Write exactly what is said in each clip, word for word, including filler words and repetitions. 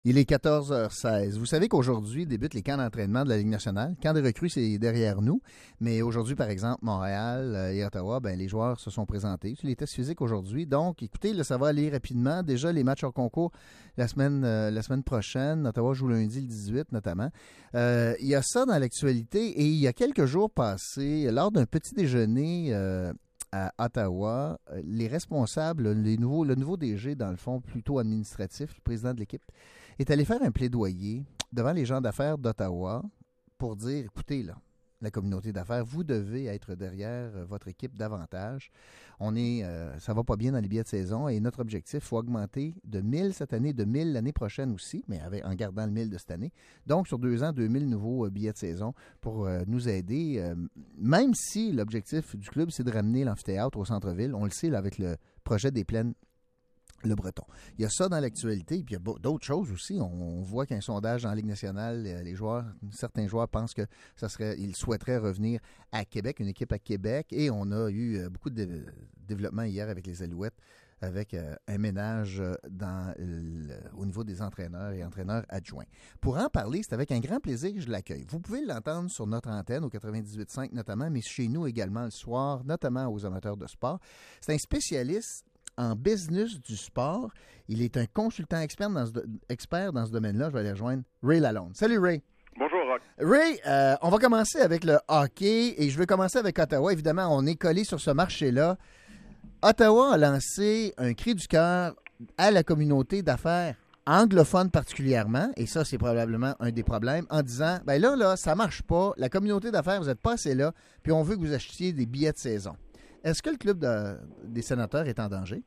Il est quatorze heures seize. Vous savez qu'aujourd'hui débutent les camps d'entraînement de la Ligue nationale. Camp de recrues, c'est derrière nous. Mais aujourd'hui, par exemple, Montréal euh, et Ottawa, ben, les joueurs se sont présentés sur les tests physiques aujourd'hui. Donc, écoutez, là, ça va aller rapidement. Déjà, les matchs hors concours la semaine, euh, la semaine prochaine. Ottawa joue lundi le dix-huit, notamment. Euh, il y a ça dans l'actualité. Et il y a quelques jours passés, lors d'un petit déjeuner euh, à Ottawa, les responsables, les nouveaux, le nouveau D G, dans le fond, plutôt administratif, le président de l'équipe, est allé faire un plaidoyer devant les gens d'affaires d'Ottawa pour dire, écoutez, là, la communauté d'affaires, vous devez être derrière votre équipe davantage. On est, euh, ça va pas bien dans les billets de saison et notre objectif, il faut augmenter de mille cette année, de mille l'année prochaine aussi, mais avec, en gardant le mille de cette année. Donc, sur deux ans, deux mille nouveaux euh, billets de saison pour euh, nous aider. Euh, même si l'objectif du club, c'est de ramener l'amphithéâtre au centre-ville, on le sait là, avec le projet des plaines Le Breton. Il y a ça dans l'actualité, puis il y a d'autres choses aussi. On, on voit qu'un sondage dans la Ligue nationale, les joueurs, certains joueurs pensent que ça serait, ils souhaiteraient revenir à Québec, une équipe à Québec, et on a eu beaucoup de dé- développement hier avec les Alouettes, avec euh, un ménage dans le, au niveau des entraîneurs et entraîneurs adjoints. Pour en parler, c'est avec un grand plaisir que je l'accueille. Vous pouvez l'entendre sur notre antenne au quatre-vingt-dix-huit virgule cinq notamment, mais chez nous également le soir, notamment aux amateurs de sport. C'est un spécialiste en business du sport. Il est un consultant expert dans ce, expert dans ce domaine-là. Je vais aller rejoindre Ray Lalonde. Salut Ray. Bonjour Rock. Ray, euh, on va commencer avec le hockey et je vais commencer avec Ottawa. Évidemment, on est collé sur ce marché-là. Ottawa a lancé un cri du cœur à la communauté d'affaires anglophone particulièrement, et ça, c'est probablement un des problèmes, en disant, ben là, là, ça marche pas. La communauté d'affaires, vous n'êtes pas assez là, puis on veut que vous achetiez des billets de saison. Est-ce que le club de, des sénateurs est en danger?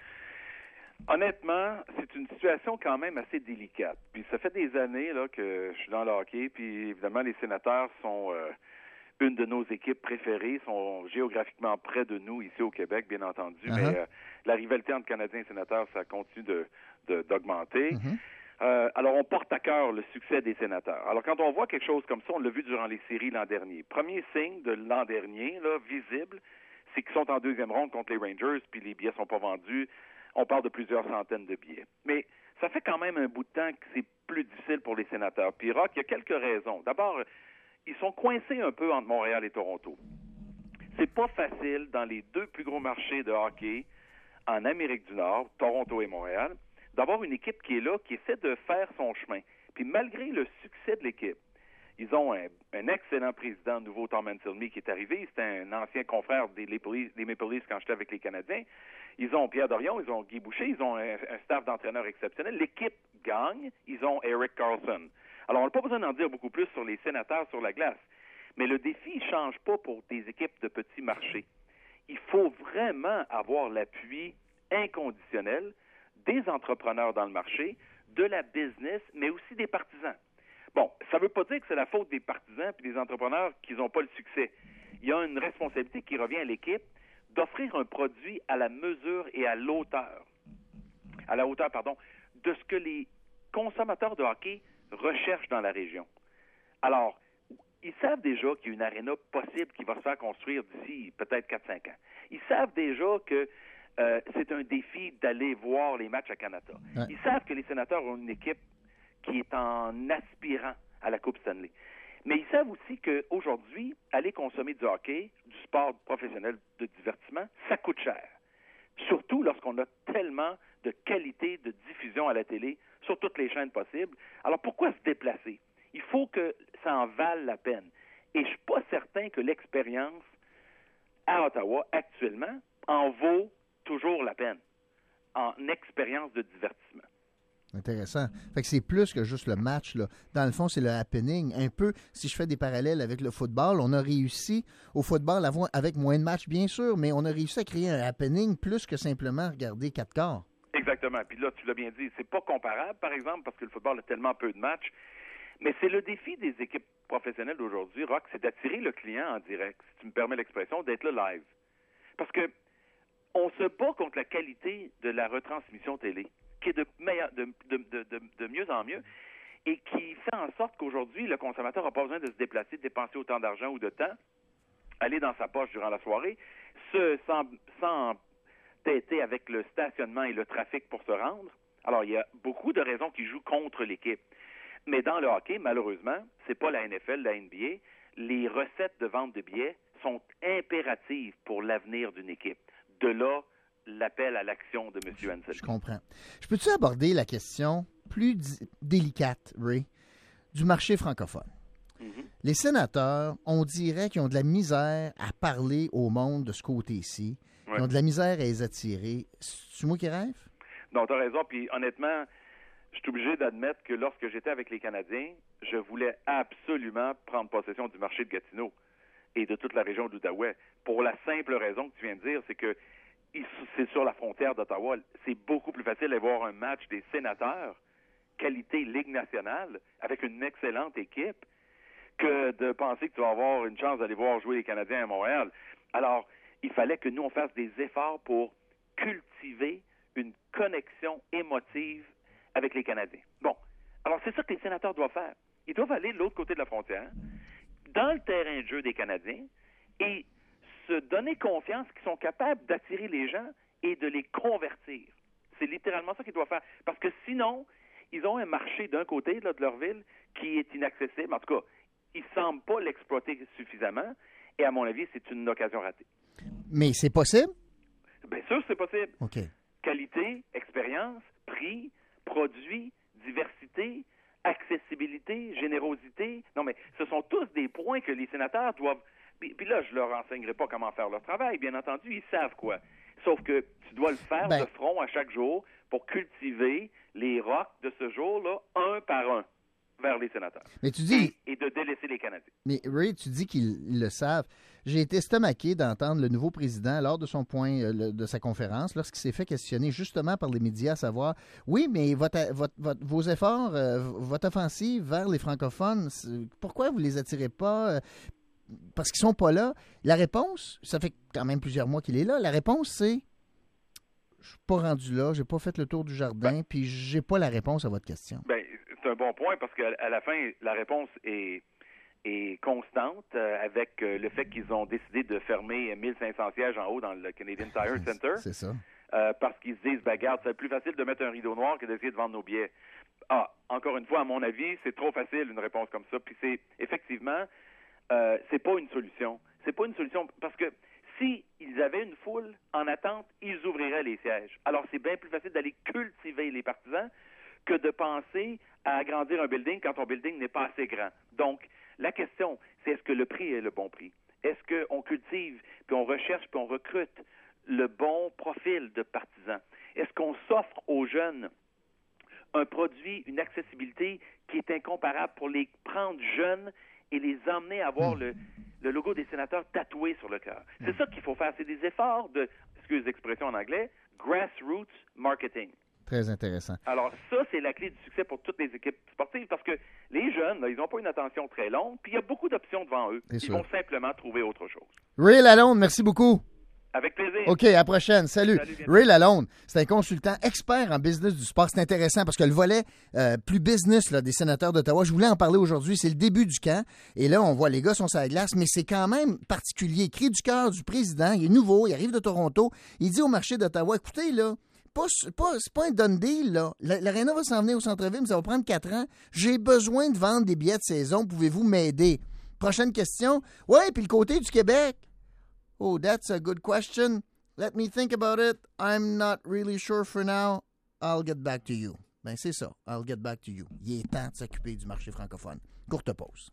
Honnêtement, c'est une situation quand même assez délicate. Puis ça fait des années là que je suis dans le hockey, puis évidemment, les sénateurs sont euh, une de nos équipes préférées, sont géographiquement près de nous, ici au Québec, bien entendu, uh-huh. mais euh, la rivalité entre Canadiens et sénateurs, ça continue de, de, d'augmenter. Uh-huh. Euh, alors, on porte à cœur le succès des sénateurs. Alors, quand on voit quelque chose comme ça, on l'a vu durant les séries l'an dernier. Premier signe de l'an dernier, là, visible, c'est qu'ils sont en deuxième ronde contre les Rangers, puis les billets sont pas vendus. On parle de plusieurs centaines de billets. Mais ça fait quand même un bout de temps que c'est plus difficile pour les sénateurs. Puis, Rock, il y a quelques raisons. D'abord, ils sont coincés un peu entre Montréal et Toronto. C'est pas facile dans les deux plus gros marchés de hockey en Amérique du Nord, Toronto et Montréal, d'avoir une équipe qui est là, qui essaie de faire son chemin. Puis malgré le succès de l'équipe, ils ont un, un excellent président nouveau, Tom Anselmi, qui est arrivé. C'était un ancien confrère des, des Maple Leafs quand j'étais avec les Canadiens. Ils ont Pierre Dorion, ils ont Guy Boucher, ils ont un, un staff d'entraîneurs exceptionnel. L'équipe gagne. Ils ont Erik Karlsson. Alors, on n'a pas besoin d'en dire beaucoup plus sur les sénateurs sur la glace. Mais le défi ne change pas pour des équipes de petits marchés. Il faut vraiment avoir l'appui inconditionnel des entrepreneurs dans le marché, de la business, mais aussi des partisans. Bon, ça ne veut pas dire que c'est la faute des partisans et des entrepreneurs qu'ils n'ont pas le succès. Il y a une responsabilité qui revient à l'équipe d'offrir un produit à la mesure et à l'auteur, à la hauteur, pardon, de ce que les consommateurs de hockey recherchent dans la région. Alors, ils savent déjà qu'il y a une aréna possible qui va se faire construire d'ici peut-être quatre à cinq ans. Ils savent déjà que euh, c'est un défi d'aller voir les matchs à Canada. Ouais. Ils savent que les sénateurs ont une équipe qui est en aspirant à la Coupe Stanley. Mais ils savent aussi qu'aujourd'hui, aller consommer du hockey, du sport professionnel de divertissement, ça coûte cher. Surtout lorsqu'on a tellement de qualité de diffusion à la télé sur toutes les chaînes possibles. Alors pourquoi se déplacer? Il faut que ça en vale la peine. Et je ne suis pas certain que l'expérience à Ottawa, actuellement, en vaut toujours la peine, en expérience de divertissement. Intéressant. Fait que c'est plus que juste le match, là. Dans le fond, c'est le happening. Un peu, si je fais des parallèles avec le football, on a réussi au football avec moins de matchs, bien sûr, mais on a réussi à créer un happening plus que simplement regarder quatre quarts. Exactement. Puis là, tu l'as bien dit, c'est pas comparable, par exemple, parce que le football a tellement peu de matchs. Mais c'est le défi des équipes professionnelles d'aujourd'hui, Rock, c'est d'attirer le client en direct, si tu me permets l'expression, d'être là live. Parce que on se bat contre la qualité de la retransmission télé, qui est de, meilleur, de, de, de, de, de mieux en mieux, et qui fait en sorte qu'aujourd'hui, le consommateur n'a pas besoin de se déplacer, de dépenser autant d'argent ou de temps, aller dans sa poche durant la soirée, se, sans, sans têter avec le stationnement et le trafic pour se rendre. Alors, il y a beaucoup de raisons qui jouent contre l'équipe. Mais dans le hockey, malheureusement, c'est pas la N F L, la N B A. Les recettes de vente de billets sont impératives pour l'avenir d'une équipe. De là, l'appel à l'action de M. Anselmi. Je comprends. Je peux-tu aborder la question plus di- délicate, Ray, du marché francophone? Mm-hmm. Les sénateurs, on dirait qu'ils ont de la misère à parler au monde de ce côté-ci. Ouais. Ils ont de la misère à les attirer. C'est moi qui rêve? Non, tu as raison. Puis honnêtement, je suis obligé d'admettre que lorsque j'étais avec les Canadiens, je voulais absolument prendre possession du marché de Gatineau et de toute la région de l'Outaouais. Pour la simple raison que tu viens de dire, c'est que c'est sur la frontière d'Ottawa. C'est beaucoup plus facile d'aller voir un match des sénateurs, qualité Ligue nationale, avec une excellente équipe, que de penser que tu vas avoir une chance d'aller voir jouer les Canadiens à Montréal. Alors, il fallait que nous, on fasse des efforts pour cultiver une connexion émotive avec les Canadiens. Bon, alors c'est ça que les sénateurs doivent faire. Ils doivent aller de l'autre côté de la frontière, dans le terrain de jeu des Canadiens, et se donner confiance qu'ils sont capables d'attirer les gens et de les convertir. C'est littéralement ça qu'ils doivent faire. Parce que sinon, ils ont un marché d'un côté là, de leur ville qui est inaccessible. En tout cas, ils ne semblent pas l'exploiter suffisamment. Et à mon avis, c'est une occasion ratée. Mais c'est possible? Bien sûr, c'est possible. OK. Qualité, expérience, prix, produit, diversité, accessibilité, générosité. Non, mais ce sont tous des points que les sénateurs doivent... Puis, puis là, je leur enseignerai pas comment faire leur travail. Bien entendu, ils savent quoi. Sauf que tu dois le faire ben... de front à chaque jour pour cultiver les rocks de ce jour-là, un par un, vers les sénateurs. Mais tu dis... Et, et de délaisser les Canadiens. Mais Ray, tu dis qu'ils le savent. J'ai été estomaqué d'entendre le nouveau président lors de son point euh, le, de sa conférence, lorsqu'il s'est fait questionner justement par les médias, à savoir, oui, mais votre, votre, votre, vos efforts, euh, votre offensive vers les francophones, pourquoi vous les attirez pas? Euh, parce qu'ils sont pas là. La réponse, ça fait quand même plusieurs mois qu'il est là, la réponse, c'est je suis pas rendu là, j'ai pas fait le tour du jardin, ben, puis j'ai pas la réponse à votre question. Ben, c'est un bon point, parce qu'à la fin, la réponse est... est constante euh, avec euh, le fait qu'ils ont décidé de fermer mille cinq cents sièges en haut dans le Canadian Tire Center. C'est ça. Euh, parce qu'ils se disent, ben garde, c'est plus facile de mettre un rideau noir que d'essayer de vendre nos billets. Ah, encore une fois, à mon avis, c'est trop facile une réponse comme ça. Puis c'est, effectivement, euh, c'est pas une solution. C'est pas une solution parce que si ils avaient une foule en attente, ils ouvriraient les sièges. Alors, c'est bien plus facile d'aller cultiver les partisans que de penser à agrandir un building quand ton building n'est pas assez grand. Donc, la question, c'est est-ce que le prix est le bon prix? Est-ce qu'on cultive, puis on recherche, puis on recrute le bon profil de partisans? Est-ce qu'on s'offre aux jeunes un produit, une accessibilité qui est incomparable pour les prendre jeunes et les emmener à avoir le, le logo des sénateurs tatoué sur le cœur? C'est ça qu'il faut faire. C'est des efforts de, excuse l'expression en anglais, grassroots marketing. Très intéressant. Alors, ça, c'est la clé du succès pour toutes les équipes sportives parce que les jeunes, là, ils n'ont pas une attention très longue, puis il y a beaucoup d'options devant eux. C'est ils sûr. Vont simplement trouver autre chose. Ray Lalonde, merci beaucoup. Avec plaisir. OK, à la prochaine. Salut. Salut Ray Lalonde, c'est un consultant expert en business du sport. C'est intéressant parce que le volet euh, plus business là, des sénateurs d'Ottawa, je voulais en parler aujourd'hui, c'est le début du camp. Et là, on voit les gars sont sur la glace, mais c'est quand même particulier. Cri du cœur du président, il est nouveau, il arrive de Toronto. Il dit au marché d'Ottawa, écoutez, là, Pas, pas, c'est pas un done deal, là. L'aréna va s'en venir au centre-ville, mais ça va prendre quatre ans. J'ai besoin de vendre des billets de saison. Pouvez-vous m'aider? Prochaine question. Ouais, puis le côté du Québec. Oh, that's a good question. Let me think about it. I'm not really sure for now. I'll get back to you. Ben, c'est ça. I'll get back to you. Il est temps de s'occuper du marché francophone. Courte pause.